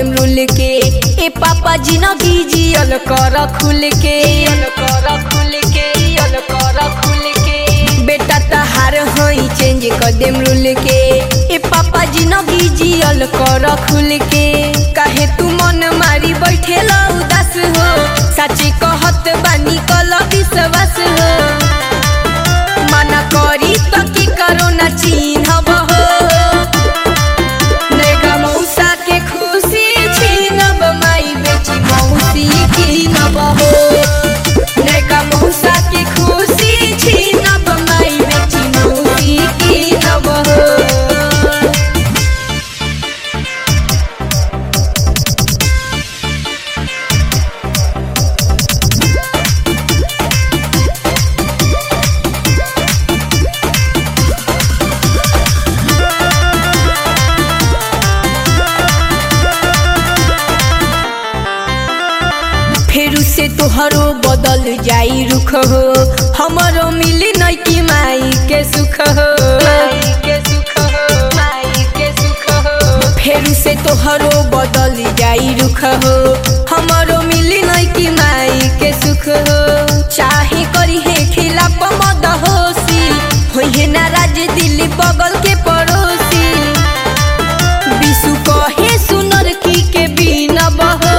देम रुल के। ए पापा जिंदगी जियल कर खुल के, बेटा तहार हई चेंज कर देम रुल के। ए पापा जिंदगी जियल कर खुल के। काहे तू मन मारी बैठे उदास हो, सच्ची कहत बानी कल विश्वास हो। मना करी तो की करो ना चिन्हब हो, नेगा मौसा के खुशी छीनब, माई बेची मौसी कीनब हो। नेगा मौसा के खुशी छीनब, माई बेची मौसी कीनब हो। फेरू से तोहरो बदल जाई रुख हो, हमरो मिली नहीं कि माई के सुख हो। फेरू से तोहरो बदल जाई रुख हो, हमरो मिली नहीं कि माई के सुख हो। चाहे करी है खिलाफ मद होसी, होइहे नाराज दिल्ली बगल के पड़ोसी। विशु कहे सुनर की के बीनब हो,